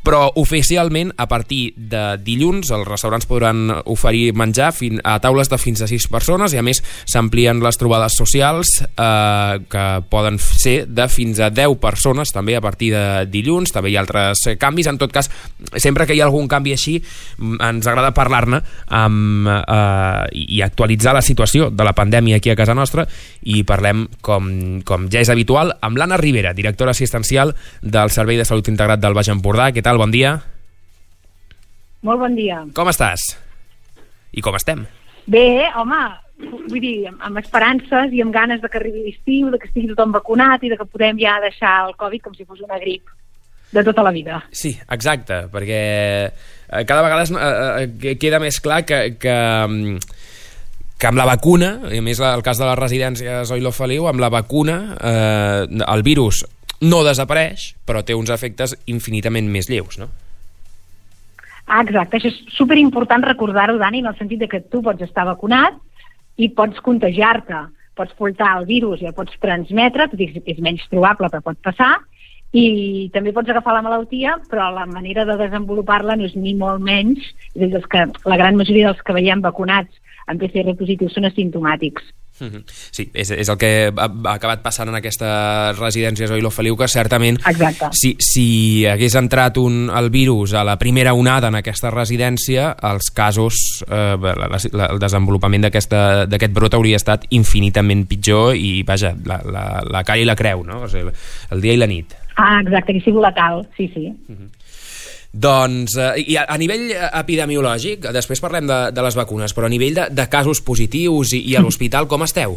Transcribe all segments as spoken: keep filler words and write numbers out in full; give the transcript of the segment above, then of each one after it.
però oficialment, a partir de dilluns, els restaurants podran oferir menjar a taules de fins a sis persones i, a més, s'amplien les trobades socials eh, que poden ser de fins a deu persones, també a partir de dilluns. També hi ha altres canvis. En tot cas, sempre que hi ha algun canvi així, ens agrada parlar-ne amb, eh, i actualitzar la situació de la pandèmia aquí a casa nostra, i parlem, com, com ja és habitual, amb l'Anna Rivera, directora assistencial del Servei de Salut Integrat del Baix Empordà. Què tal? Bon dia. Molt bon dia. Com estàs? I com estem? Bé, home, vull dir, amb esperances i amb ganes de que arribi l'estiu, de que estigui tothom vacunat i de que podem ja deixar el Covid com si fos una grip de tota la vida. Sí, exacte, perquè cada vegada es, eh, queda més clar que, que, que amb la vacuna, i a més el cas de les residències Oilo Feliu, amb la vacuna eh, el virus no desapareix, però té uns efectes infinitament més lleus, no? Ah, exacte, això és superimportant recordar-ho, Dani, en el sentit de que tu pots estar vacunat i pots contagiar-te, pots portar el virus i el pots transmetre, tot i que és menys probable, però pot passar, i també pots agafar la malaltia, però la manera de desenvolupar-la no és ni molt menys, és a dir, que la gran majoria dels que veiem vacunats amb P C R positius són asimptomàtics. Sí, és, és el que ha, ha acabat passant en aquestes residències Oilo Feliu, que certament si, si hagués entrat un, el virus a la primera onada en aquesta residència, els casos, eh, la, la, el desenvolupament d'aquest brot hauria estat infinitament pitjor i, vaja, la, la, la cara i la creu, no? O sigui, el dia i la nit. Ah, exacte, que sigui letal, sí, sí. Uh-huh. Doncs, eh, i a, a nivell epidemiològic, després parlem de, de les vacunes, però a nivell de, de casos positius i, i a l'hospital, com esteu?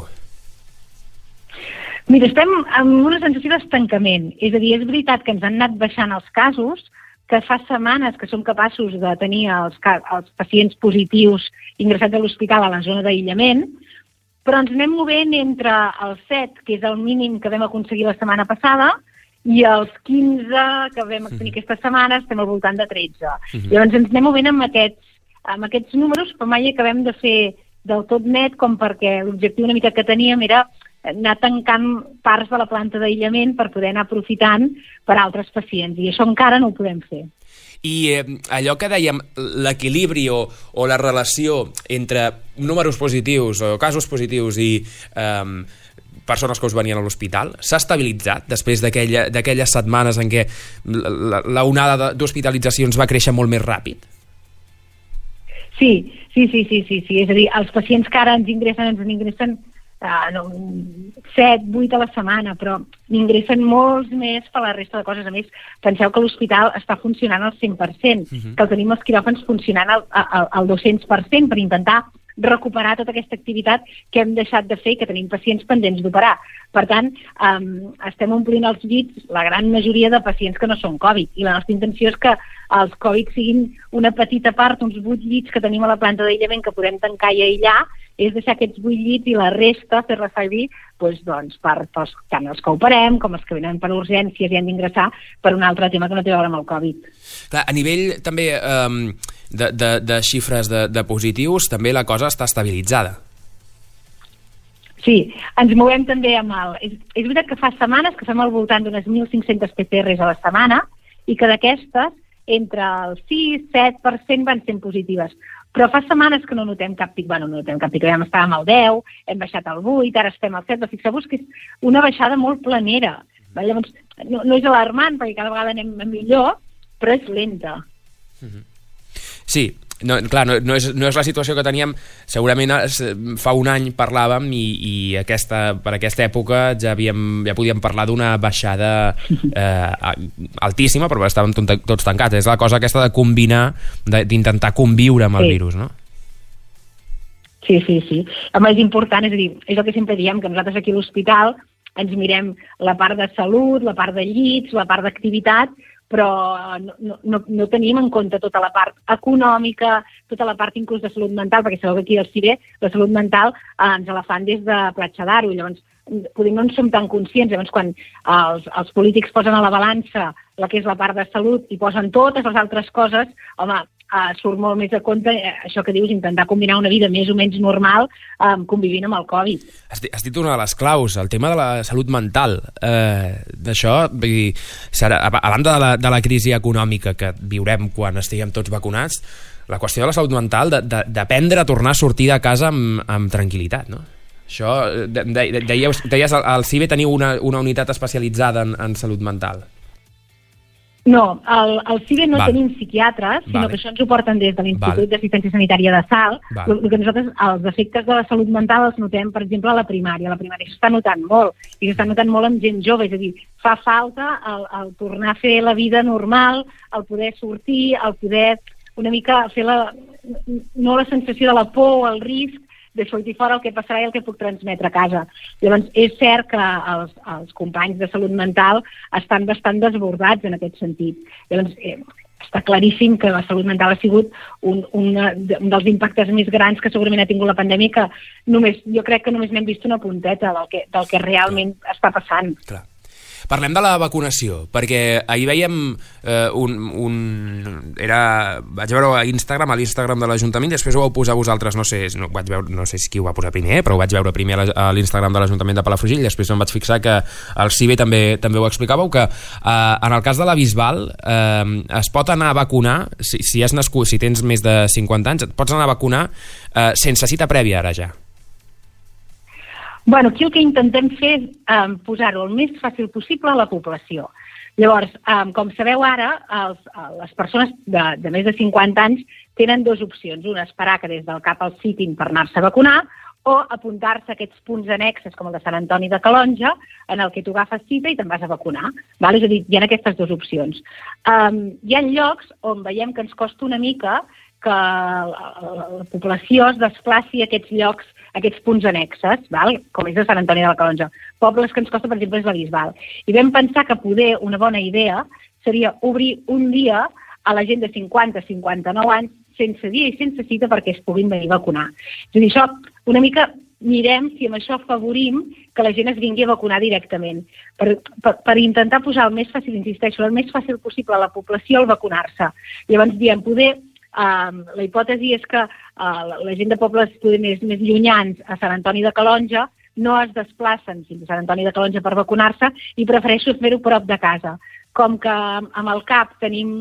Mira, estem amb una sensació d'estancament. És a dir, és veritat que ens han anat baixant els casos, que fa setmanes que som capaços de tenir els, els pacients positius ingressats a l'hospital a la zona d'aïllament, però ens anem movent entre el set, que és el mínim que vam aconseguir la setmana passada, i els quinze que vam tenir aquesta setmana estem al voltant de tretze. Uh-huh. Llavors ens anem movent amb aquests, amb aquests números, però mai acabem de fer del tot net, com perquè l'objectiu una mica que teníem era anar tancant parts de la planta d'aïllament per poder anar aprofitant per a altres pacients, i això encara no ho podem fer. I eh, allò que dèiem, l'equilibri o, o la relació entre números positius o casos positius i eh, persones que us venien a l'hospital, s'ha estabilitzat després d'aquelles setmanes en què la onada d'hospitalitzacions va créixer molt més ràpid? Sí, sí, sí, sí, sí, sí. És a dir, els pacients que ara ens ingressen, ens ingressen uh, no, set, vuit a la setmana, però n'ingressen molts més per la resta de coses. A més, penseu que l'hospital està funcionant al cent per cent, uh-huh. que el tenim els quiròfans funcionant al, al, al dos-cents per cent per intentar recuperar tota aquesta activitat que hem deixat de fer i que tenim pacients pendents d'operar. Per tant, um, estem omplint els llits, la gran majoria de pacients que no són Covid, i la nostra intenció és que els Covid siguin una petita part, uns vuit llits que tenim a la planta d'aïllament que podem tancar i aïllar, és deixar aquests vuit llits i la resta fer-la servir doncs, doncs, per, per tant els que operem com els que venen per urgències i han d'ingressar per un altre tema que no té a veure amb el Covid. Clar, a nivell també um, de, de, de xifres de, de positius, també la cosa està estabilitzada. Sí, ens movem també amb el... És, és veritat que fa setmanes que fem al voltant d'unes mil cinc-centes P C Rs a la setmana i que d'aquestes entre el sis set per cent van sent positives. Però fa setmanes que no notem cap pic, bueno, no notem cap pic, vam estar al deu, hem baixat al vuit, ara estem al set, però fixeu-vos que és una baixada molt planera. Llavors, no, no és alarmant, perquè cada vegada anem millor, però és lenta. Sí, no, clar, no, no, és, no és la situació que teníem, segurament fa un any parlàvem i, i aquesta, per aquesta època ja, havíem, ja podíem parlar d'una baixada eh, altíssima, però estàvem tots tancats. És la cosa aquesta de combinar, d'intentar conviure amb el sí. virus, no? Sí, sí, sí. Home, és important, és a dir, és el que sempre diem, que nosaltres aquí a l'hospital ens mirem la part de salut, la part de llits, la part d'activitat, però no, no, no tenim en compte tota la part econòmica, tota la part inclús de salut mental, perquè sabeu que aquí al C I B E la salut mental eh, ens la fan des de Platja d'Aro, llavors potser no en som tan conscients. Llavors quan els, els polítics posen a la balança la que és la part de salut i posen totes les altres coses, home, uh, surt molt més a compte uh, això que dius, intentar combinar una vida més o menys normal um, convivint amb el Covid. Has, has dit una de les claus, el tema de la salut mental. Eh, d'això, vull dir, serà, a, a banda de la, de la crisi econòmica que viurem quan estiguem tots vacunats, la qüestió de la salut mental, d'aprendre a tornar a sortir de casa amb, amb tranquil·litat, no? Això, de, de, deies, deies al CIBE teniu una, una unitat especialitzada en, en salut mental. No, al, al CIBE no Val. tenim psiquiatres, sinó vale. que això ens ho porten des de l'Institut vale. d'Assistència Sanitària de Salt. Vale. El que nosaltres, els efectes de la salut mental els notem, per exemple, a la primària. A la primària s'està notant molt, i s'està notant molt amb gent jove, és a dir, fa falta el, el tornar a fer la vida normal, el poder sortir, el poder una mica fer la, no la sensació de la por o el risc de sortir fora el que passarà i el que puc transmetre a casa. Llavors, és cert que els, els companys de salut mental estan bastant desbordats en aquest sentit. Llavors, eh, està claríssim que la salut mental ha sigut un, una, un dels impactes més grans que segurament ha tingut la pandèmia, que només, jo crec que només n'hem vist una punteta del que, del que realment Clar. està passant. Clar. Parlem de la vacunació, perquè ahir veiem eh, un, un... Era... Vaig veure a Instagram, a l'Instagram de l'Ajuntament, i després ho vau posar vosaltres, no sé, no, vaig veure, no sé qui ho va posar primer, però ho vaig veure primer a l'Instagram de l'Ajuntament de Palafrugell, i després em vaig fixar que el CIBE també també ho explicàveu, que eh, en el cas de la Bisbal eh, es pot anar a vacunar, si, si has nascut, si tens més de cinquanta anys, et pots anar a vacunar eh, sense cita prèvia ara ja. Bueno, aquí el que intentem fer és um, posar-ho el més fàcil possible a la població. Llavors, um, com sabeu ara, els, les persones de, de més de cinquanta anys tenen dues opcions. Una, esperar que des del cap al citin per anar-se a vacunar, o apuntar-se a aquests punts annexes, com el de Sant Antoni de Calonja, en el que tu agafes cita i te'n vas a vacunar. Val? És a dir, hi ha aquestes dues opcions. Um, hi ha llocs on veiem que ens costa una mica que la, la, la població es desplaci a aquests llocs, a aquests punts annexes, val? Com és de Sant Antoni de la Calonja. Pobles que ens costa, per exemple, és la Bisbal. I vam pensar que poder una bona idea seria obrir un dia a la gent de cinquanta a cinquanta-nou anys sense dia i sense cita perquè es puguin venir a vacunar. És a dir, això una mica mirem si amb això afavorim que la gent es vingui a vacunar directament. Per, per, per intentar posar el més fàcil, insisteixo, el més fàcil possible a la població al vacunar-se. Llavors diem, poder... Um, la hipòtesi és que uh, la, la gent de pobles més, més llunyans a Sant Antoni de Calonja no es desplacen fins a Sant Antoni de Calonja per vacunar-se i prefereixo fer-ho prop de casa. Com que amb el CAP tenim,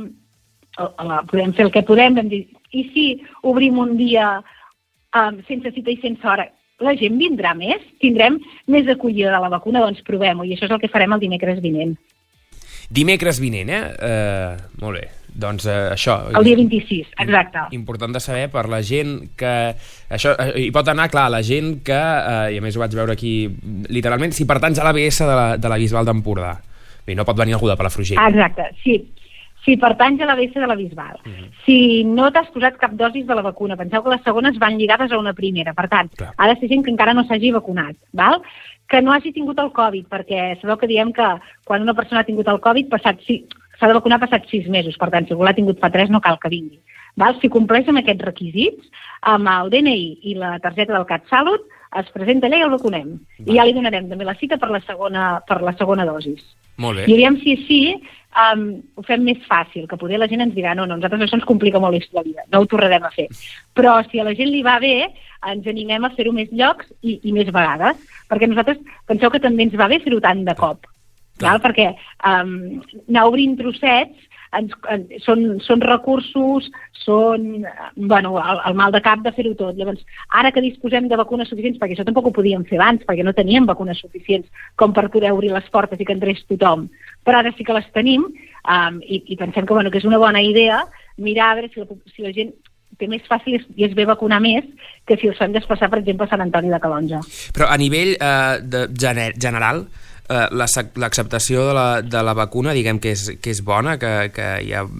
uh, podem fer el que podem, vam dir, i si obrim un dia um, sense cita i sense hora, la gent vindrà més? Tindrem més acollida de la vacuna? Doncs provem-ho, i això és el que farem el dimecres vinent. Dimecres vinent, eh? Uh, molt bé. Doncs eh, això... El dia vint-i-sis, exacte. Important de saber per la gent que... Això eh, hi pot anar, clar, la gent que, eh, i a més ho vaig veure aquí, literalment, si pertanys a l'A B S de la, de la Bisbal d'Empordà. I no pot venir algú de Palafrugell. Exacte, sí. Si pertanys a l'A B S de la Bisbal. Uh-huh. Si no t'has posat cap dosis de la vacuna, penseu que les segones van lligades a una primera. Per tant, clar, ha de ser gent que encara no s'hagi vacunat, val? Que no hagi tingut el Covid, perquè sabeu que diem que quan una persona ha tingut el Covid, passat... Sí, s'ha de vacunar passat sis mesos, per tant, si algú l'ha tingut fa tres, no cal que vingui. Val? Si compleix amb aquests requisits, amb el D N I i la targeta del CatSalut, es presenta allà i el vacunem. Val. I ja li donarem també la cita per la segona, per la segona dosis. Molt bé. I aviam si així um, ho fem més fàcil, que poder la gent ens dirà no, no, nosaltres això ens complica molt la vida, no ho tornarem a fer. Però si a la gent li va bé, ens animem a fer-ho més llocs i, i més vegades, perquè nosaltres penseu que també ens va bé fer-ho tant de cop. Val? Perquè um, anar obrint trossets ens, en, són, són recursos, són bueno, el, el mal de cap de fer-ho tot. Llavors, ara que disposem de vacunes suficients, perquè això tampoc ho podíem fer abans, perquè no teníem vacunes suficients com per poder obrir les portes i que entrés tothom, però ara sí que les tenim um, i, i pensem que, bueno, que és una bona idea mirar a veure si la, si la gent té més fàcil i es ve vacunar més que si els fem desplaçar, per exemple, a Sant Antoni de Calonja. Però a nivell eh, de gener, general, eh, l'acceptació de la, de la vacuna, diguem que és, que és bona, que, que hi ha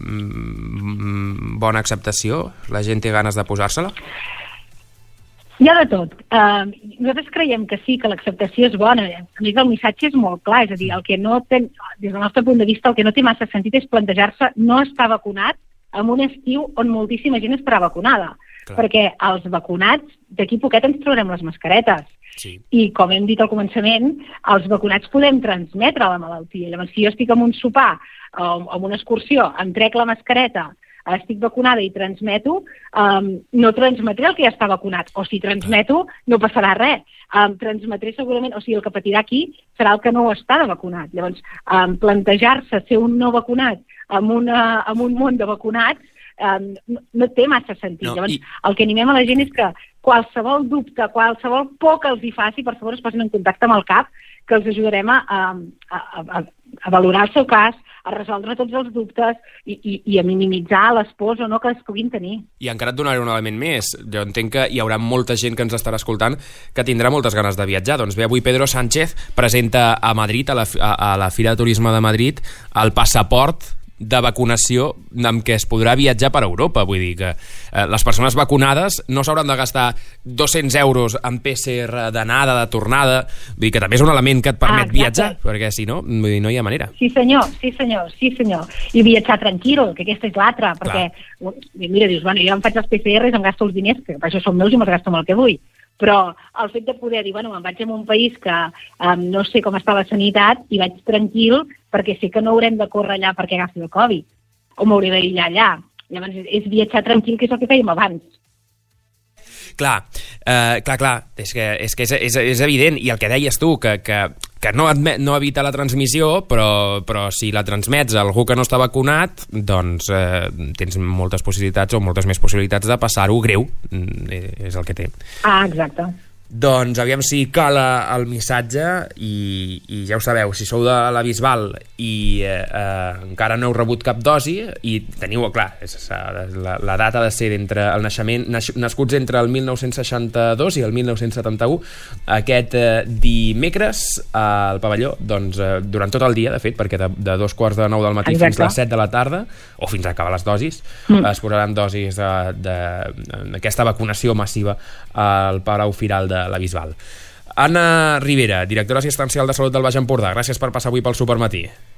mm, bona acceptació? La gent té ganes de posar-se-la? Hi ha de tot. Uh, nosaltres creiem que sí, que l'acceptació és bona. A més, el missatge és molt clar. És a dir, el que no té, des del nostre punt de vista, el que no té massa sentit és plantejar-se no estar vacunat en un estiu on moltíssima gent estarà vacunada. Clar. Perquè els vacunats, d'aquí poquet ens trobarem les mascaretes. Sí. I, com hem dit al començament, els vacunats podem transmetre la malaltia. Llavors, si jo estic en un sopar o en una excursió, em trec la mascareta, estic vacunada i transmeto, um, no transmetré el que ja està vacunat, o si transmeto no passarà res, um, transmetré segurament, o sigui, el que patirà aquí serà el que no està de vacunat. Llavors, um, plantejar-se ser un no vacunat amb, una, amb un món de vacunats um, no, no té massa sentit. No, Llavors, i... el que animem a la gent és que qualsevol dubte, qualsevol por que els hi faci, per favor es posin en contacte amb el C A P, que els ajudarem a, a, a, a valorar el seu cas, a resoldre tots els dubtes i, i, i a minimitzar les pors o no que es puguin tenir. I encara et donaré un element més. Jo entenc que hi haurà molta gent que ens estarà escoltant que tindrà moltes ganes de viatjar. Doncs bé, avui Pedro Sánchez presenta a Madrid, a la, a, a la Fira de Turisme de Madrid, el passaport de vacunació amb què es podrà viatjar per Europa. Vull dir que eh, les persones vacunades no s'hauran de gastar dos-cents euros en P C R d'anada, de tornada. Vull dir que també és un element que et permet ah, viatjar, perquè si no, vull dir, no hi ha manera. Sí senyor, sí senyor, sí senyor. I viatjar tranquil, que aquesta és l'altra, perquè Clar. mira, dius, bueno, jo em faig els P C Rs, em gasto els diners, que per això són meus i me'ls gasto amb el que vull. Però el fet de poder dir, bueno, me'n vaig a un país que um, no sé com està la sanitat i vaig tranquil perquè sé que no haurem de córrer allà perquè agafi el Covid, o m'hauré d'aïllar allà. Llavors és viatjar tranquil, que és el que fèiem abans. Clar, eh, clar, clar, és que, és, que és, és, és evident, i el que deies tu, que, que, que no, admet, no evita la transmissió, però, però si la transmets a algú que no està vacunat, doncs eh, tens moltes possibilitats o moltes més possibilitats de passar-ho greu, és el que té. Ah, exacte. Doncs aviam si cala el missatge i, i ja ho sabeu, si sou de la Bisbal i eh, eh, encara no heu rebut cap dosi i teniu, clar, és, la, la data ha de ser d'entre el naixement, nascuts entre el mil nou-cents seixanta-dos i el mil nou-cents setanta-u, aquest eh, dimecres al pavelló, doncs eh, durant tot el dia, de fet, perquè de, de dos quarts de nou del matí Exacte. fins a les set de la tarda, o fins a acabar les dosis, mm. es posaran dosis d'aquesta vacunació massiva al Palau Firal de la Bisbal. Anna Rivera, directora assistencial de Salut del Baix Empordà, gràcies per passar avui pel Supermatí.